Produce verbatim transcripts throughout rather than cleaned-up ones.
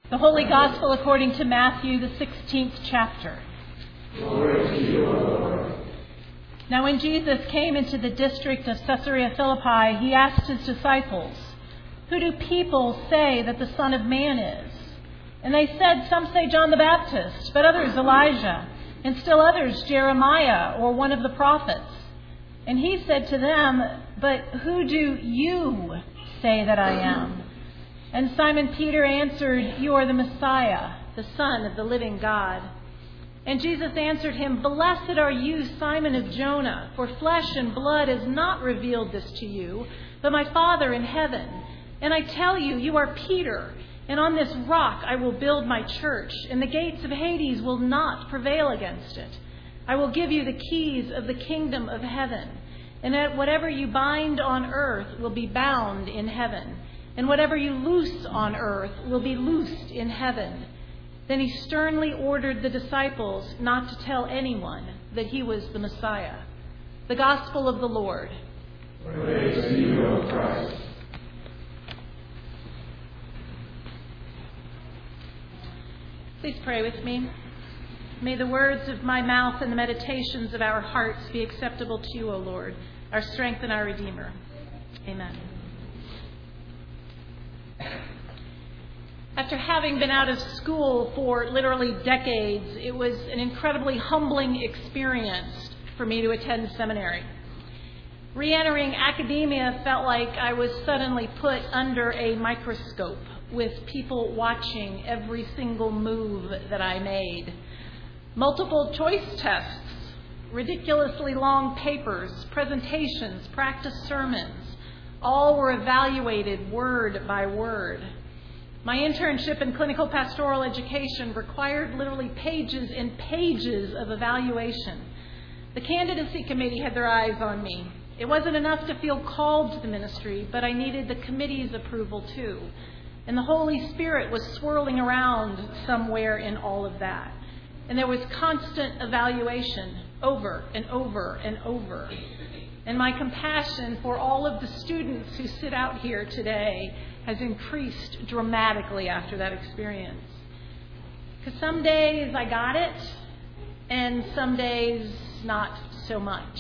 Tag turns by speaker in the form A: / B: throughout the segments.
A: The Holy Gospel according to Matthew, the sixteenth chapter.
B: Glory to you, O Lord.
A: Now when Jesus came into the district of Caesarea Philippi, he asked his disciples, "Who do people say that the Son of Man is?" And they said, "Some say John the Baptist, but others Elijah, and still others Jeremiah or one of the prophets." And he said to them, "But who do you say that I am?" And Simon Peter answered, "You are the Messiah, the Son of the living God." And Jesus answered him, "Blessed are you, Simon of Jonah, for flesh and blood has not revealed this to you, but my Father in heaven. And I tell you, you are Peter, and on this rock I will build my church, and the gates of Hades will not prevail against it. I will give you the keys of the kingdom of heaven, and that whatever you bind on earth will be bound in heaven, and whatever you loose on earth will be loosed in heaven." Then he sternly ordered the disciples not to tell anyone that he was the Messiah. The Gospel of the Lord.
B: Praise to you, O Christ.
A: Please pray with me. May the words of my mouth and the meditations of our hearts be acceptable to you, O Lord, our strength and our Redeemer. Amen. After having been out of school for literally decades, it was an incredibly humbling experience for me to attend seminary. Re-entering academia felt like I was suddenly put under a microscope with people watching every single move that I made. Multiple choice tests, ridiculously long papers, presentations, practice sermons, all were evaluated word by word. My internship in clinical pastoral education required literally pages and pages of evaluation. The candidacy committee had their eyes on me. It wasn't enough to feel called to the ministry, but I needed the committee's approval too. And the Holy Spirit was swirling around somewhere in all of that. And there was constant evaluation over and over and over. And my compassion for all of the students who sit out here today has increased dramatically after that experience. Because some days I got it, and some days not so much.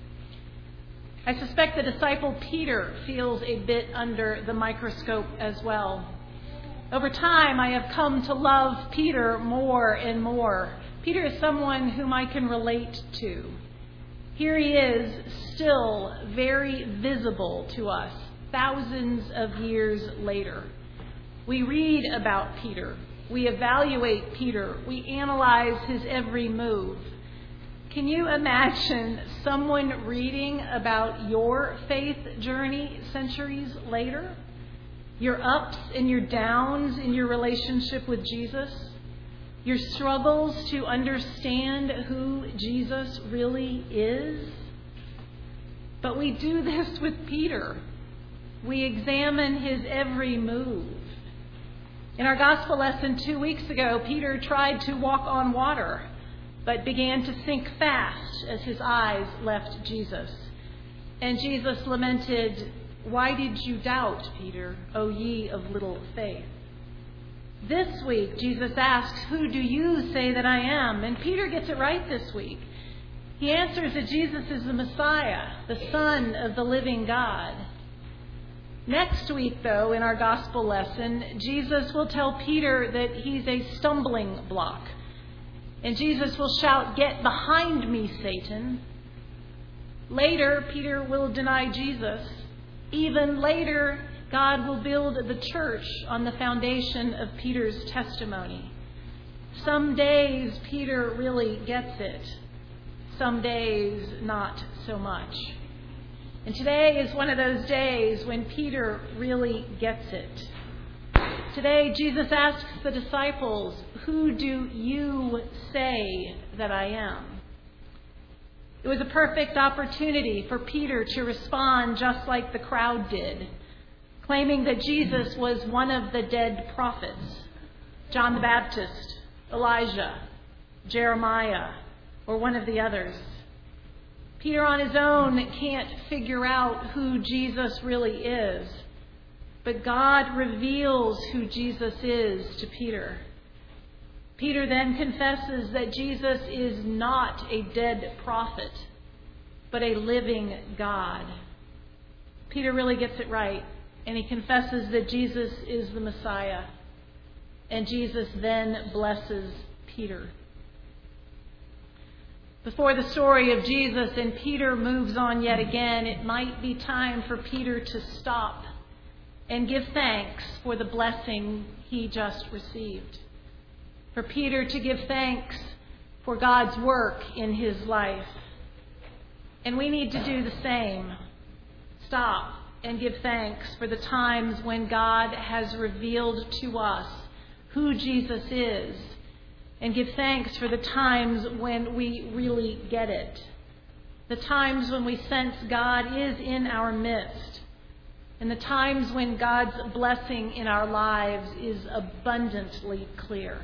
A: I suspect the disciple Peter feels a bit under the microscope as well. Over time, I have come to love Peter more and more. Peter is someone whom I can relate to. Here he is, still very visible to us, thousands of years later. We read about Peter. We evaluate Peter. We analyze his every move. Can you imagine someone reading about your faith journey centuries later? Your ups and your downs in your relationship with Jesus? Your struggles to understand who Jesus really is? But we do this with Peter. We examine his every move. In our gospel lesson two weeks ago, Peter tried to walk on water, but began to sink fast as his eyes left Jesus. And Jesus lamented, "Why did you doubt, Peter, O ye of little faith?" This week, Jesus asks, "Who do you say that I am?" And Peter gets it right this week. He answers that Jesus is the Messiah, the Son of the living God. Next week, though, in our gospel lesson, Jesus will tell Peter that he's a stumbling block. And Jesus will shout, "Get behind me, Satan." Later, Peter will deny Jesus. Even later, God will build the church on the foundation of Peter's testimony. Some days, Peter really gets it. Some days, not so much. And today is one of those days when Peter really gets it. Today, Jesus asks the disciples, "Who do you say that I am?" It was a perfect opportunity for Peter to respond just like the crowd did, claiming that Jesus was one of the dead prophets, John the Baptist, Elijah, Jeremiah, or one of the others. Peter on his own can't figure out who Jesus really is. But God reveals who Jesus is to Peter. Peter then confesses that Jesus is not a dead prophet, but a living God. Peter really gets it right, and he confesses that Jesus is the Messiah. And Jesus then blesses Peter. Before the story of Jesus and Peter moves on yet again, it might be time for Peter to stop and give thanks for the blessing he just received. For Peter to give thanks for God's work in his life. And we need to do the same. Stop and give thanks for the times when God has revealed to us who Jesus is. And give thanks for the times when we really get it. The times when we sense God is in our midst. And the times when God's blessing in our lives is abundantly clear.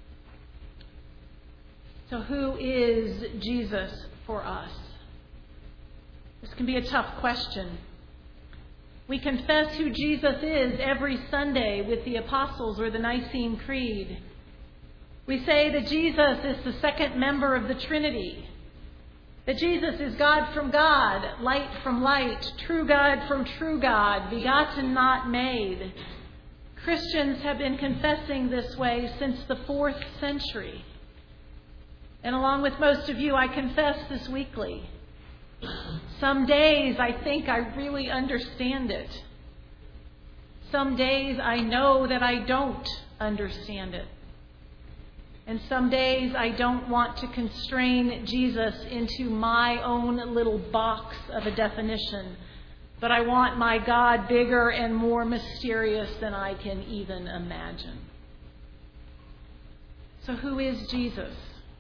A: So who is Jesus for us? This can be a tough question. We confess who Jesus is every Sunday with the Apostles or the Nicene Creed. We say that Jesus is the second member of the Trinity. That Jesus is God from God, light from light, true God from true God, begotten, not made. Christians have been confessing this way since the fourth century. And along with most of you, I confess this weekly. Some days I think I really understand it. Some days I know that I don't understand it. And some days I don't want to constrain Jesus into my own little box of a definition, but I want my God bigger and more mysterious than I can even imagine. So who is Jesus?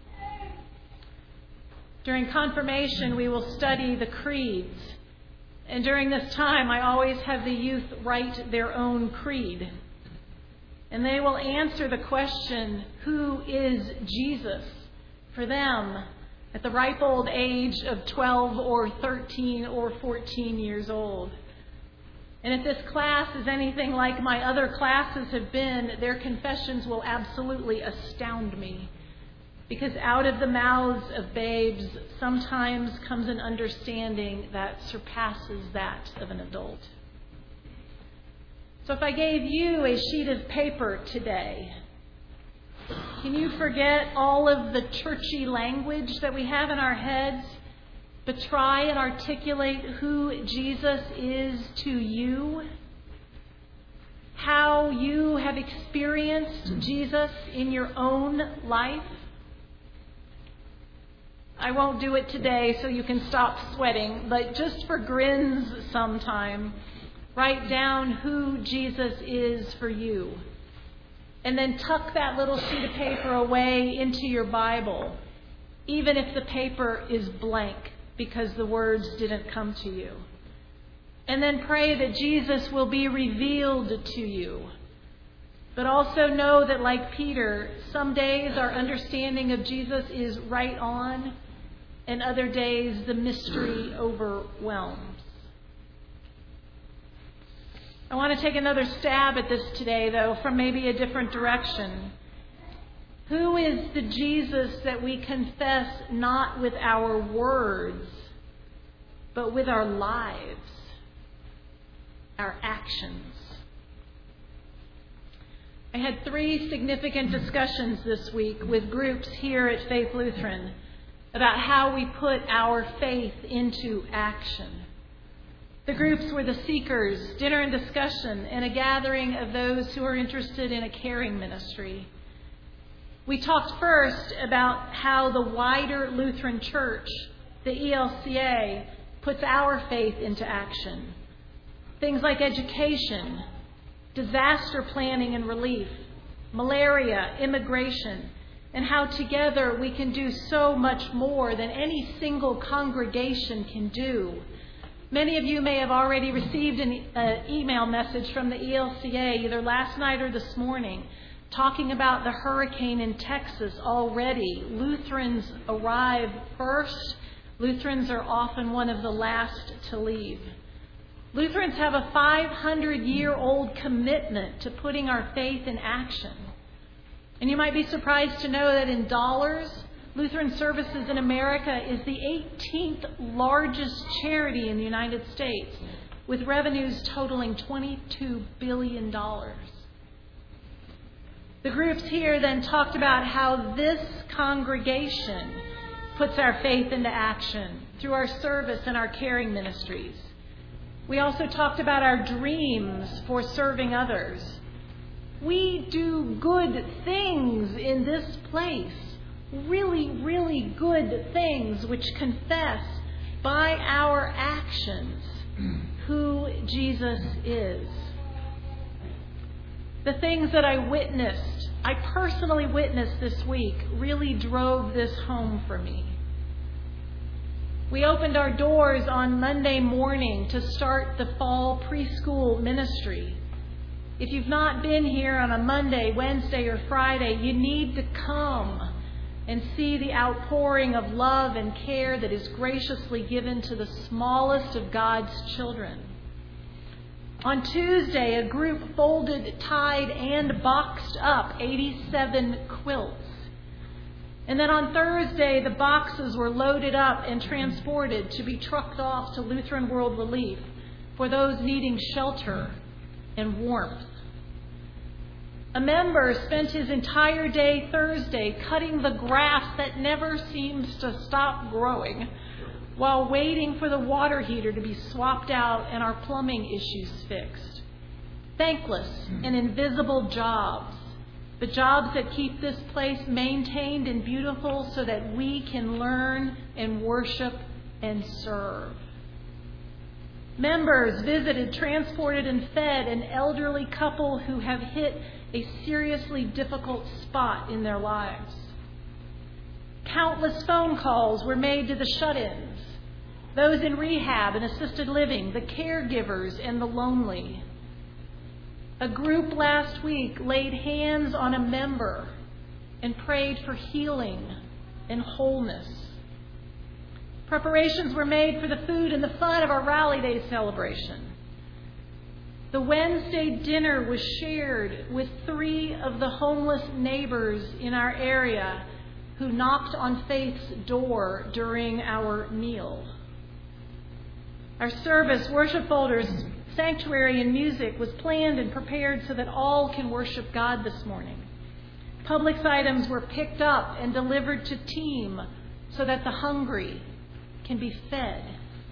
A: During confirmation, we will study the creeds. And during this time, I always have the youth write their own creed. And they will answer the question, who is Jesus, for them at the ripe old age of twelve or thirteen or fourteen years old. And if this class is anything like my other classes have been, their confessions will absolutely astound me. Because out of the mouths of babes sometimes comes an understanding that surpasses that of an adult. So if I gave you a sheet of paper today, can you forget all of the churchy language that we have in our heads, but try and articulate who Jesus is to you? How you have experienced Jesus in your own life? I won't do it today so you can stop sweating, but just for grins sometime, write down who Jesus is for you. And then tuck that little sheet of paper away into your Bible, even if the paper is blank because the words didn't come to you. And then pray that Jesus will be revealed to you. But also know that, like Peter, some days our understanding of Jesus is right on, and other days the mystery overwhelms. I want to take another stab at this today, though, from maybe a different direction. Who is the Jesus that we confess not with our words, but with our lives, our actions? I had three significant discussions this week with groups here at Faith Lutheran about how we put our faith into action. The groups were the Seekers, Dinner and Discussion, and a gathering of those who are interested in a caring ministry. We talked first about how the wider Lutheran Church, the E L C A, puts our faith into action. Things like education, disaster planning and relief, malaria, immigration, and how together we can do so much more than any single congregation can do. Many of you may have already received an uh, email message from the E L C A either last night or this morning talking about the hurricane in Texas already. Lutherans arrive first. Lutherans are often one of the last to leave. Lutherans have a five hundred year old commitment to putting our faith in action. And you might be surprised to know that in dollars, Lutheran Services in America is the eighteenth largest charity in the United States, with revenues totaling twenty-two billion dollars. The groups here then talked about how this congregation puts our faith into action through our service and our caring ministries. We also talked about our dreams for serving others. We do good things in this place, really, really good things which confess by our actions who Jesus is. The things that I witnessed, I personally witnessed this week, really drove this home for me. We opened our doors on Monday morning to start the fall preschool ministry. If you've not been here on a Monday, Wednesday, or Friday, you need to come and see the outpouring of love and care that is graciously given to the smallest of God's children. On Tuesday, a group folded, tied, and boxed up eighty-seven quilts. And then on Thursday, the boxes were loaded up and transported to be trucked off to Lutheran World Relief for those needing shelter and warmth. A member spent his entire day Thursday cutting the grass that never seems to stop growing while waiting for the water heater to be swapped out and our plumbing issues fixed. Thankless and invisible jobs, the jobs that keep this place maintained and beautiful so that we can learn and worship and serve. Members visited, transported, and fed an elderly couple who have hit a seriously difficult spot in their lives. Countless phone calls were made to the shut-ins, those in rehab and assisted living, the caregivers, and the lonely. A group last week laid hands on a member and prayed for healing and wholeness. Preparations were made for the food and the fun of our Rally Day celebration. The Wednesday dinner was shared with three of the homeless neighbors in our area who knocked on Faith's door during our meal. Our service, worship folders, sanctuary, and music was planned and prepared so that all can worship God this morning. Publix items were picked up and delivered to team so that the hungry can be fed.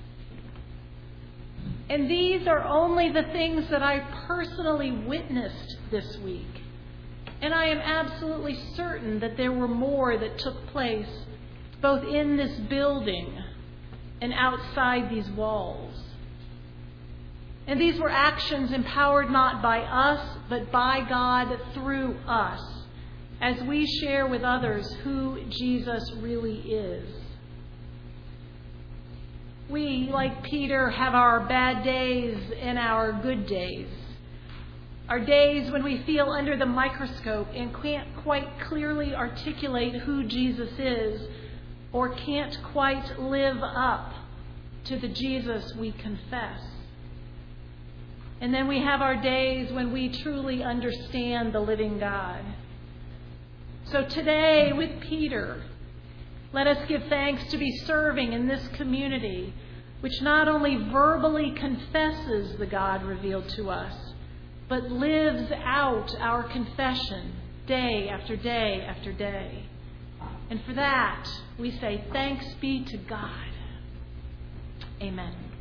A: And these are only the things that I personally witnessed this week. And I am absolutely certain that there were more that took place both in this building and outside these walls. And these were actions empowered not by us, but by God through us, as we share with others who Jesus really is. We, like Peter, have our bad days and our good days. Our days when we feel under the microscope and can't quite clearly articulate who Jesus is, or can't quite live up to the Jesus we confess. And then we have our days when we truly understand the living God. So today, with Peter, let us give thanks to be serving in this community, which not only verbally confesses the God revealed to us, but lives out our confession day after day after day. And for that, we say thanks be to God. Amen.